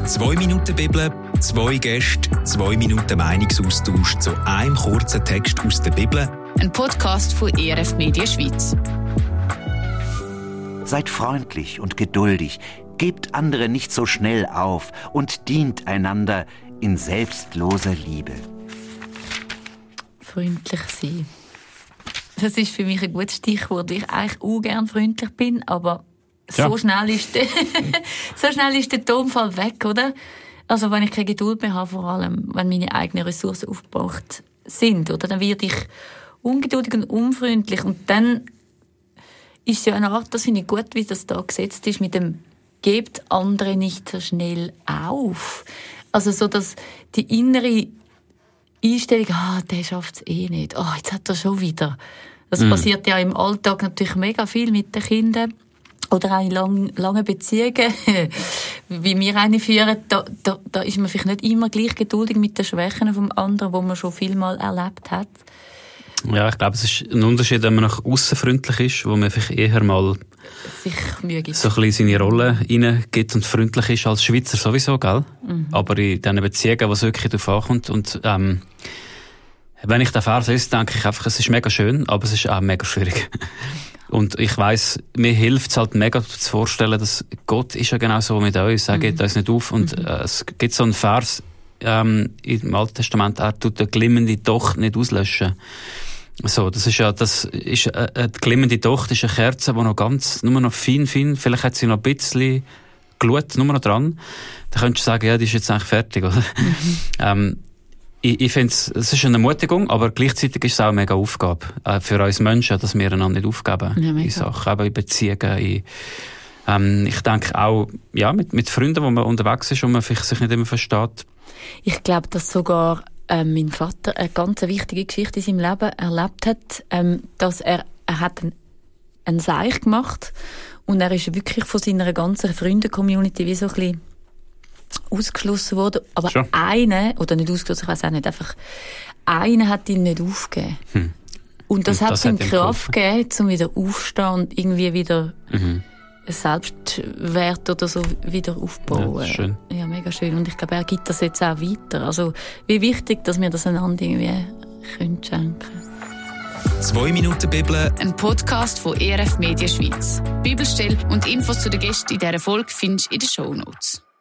2 Minuten Bibel, 2 Gäste, 2 Minuten Meinungsaustausch zu einem kurzen Text aus der Bibel. Ein Podcast von ERF Media Schweiz. Seid freundlich und geduldig, gebt andere nicht so schnell auf und dient einander in selbstloser Liebe. Freundlich sein. Das ist für mich ein gutes Stichwort. Ich eigentlich auch gerne freundlich bin, aber so schnell ist der Tonfall weg, oder? Also wenn ich keine Geduld mehr habe, vor allem wenn meine eigenen Ressourcen aufgebraucht sind, oder? Dann werde ich ungeduldig und unfreundlich. Und dann ist es ja eine Art, das finde ich gut, wie das da gesetzt ist, mit dem «Gebt andere nicht so schnell auf». Also so, dass die innere Einstellung, der schafft es eh nicht. Jetzt hat er schon wieder. Das passiert ja im Alltag natürlich mega viel mit den Kindern. Oder auch in langen Beziehungen, wie wir eine führen, da ist man vielleicht nicht immer gleich geduldig mit den Schwächen vom anderen, die man schon viel mal erlebt hat. Ja, ich glaube, es ist ein Unterschied, wenn man nach aussen freundlich ist, wo man vielleicht eher mal sich Mühe gibt. So ein bisschen seine Rolle reingibt und freundlich ist als Schweizer sowieso, gell? Mhm. Aber in diesen Beziehungen, wo es wirklich darauf ankommt und wenn ich den Vers lese, denke ich einfach, es ist mega schön, aber es ist auch mega schwierig. Und ich weiss, mir hilft es halt mega zu vorstellen, dass Gott ist ja genau so mit uns, er geht uns nicht auf. Und es gibt so einen Vers im Alten Testament, er tut eine glimmende Tochter nicht auslöschen. So, das ist eine glimmende Tochter ist eine Kerze, die noch nur noch fein, vielleicht hat sie noch ein bisschen Glut, nur noch dran. Da könntest du sagen, ja, die ist jetzt eigentlich fertig, oder? Ich finde, es ist eine Ermutigung, aber gleichzeitig ist es auch eine mega Aufgabe für uns Menschen, dass wir einander nicht aufgeben in Sachen, eben in Beziehungen. Ich denke auch, ja, mit Freunden, wo man unterwegs ist und man sich nicht immer versteht. Ich glaube, dass sogar mein Vater eine ganz wichtige Geschichte in seinem Leben erlebt hat, dass er hat einen Seich gemacht und er ist wirklich von seiner ganzen Freunde-Community wie so ein bisschen ausgeschlossen worden. Aber einer, oder nicht ausgeschlossen, ich weiss auch nicht, einfach einer hat ihn nicht aufgegeben. Und das hat ihm Kraft gegeben, um wieder aufzustehen und irgendwie wieder einen Selbstwert oder so wieder aufbauen. Ja, schön. Ja, mega schön. Und ich glaube, er gibt das jetzt auch weiter. Also, wie wichtig, dass wir das einander irgendwie schenken können. 2 Minuten Bibel. Ein Podcast von ERF Media Schweiz. Bibelstelle und Infos zu den Gästen in dieser Folge findest du in den Shownotes.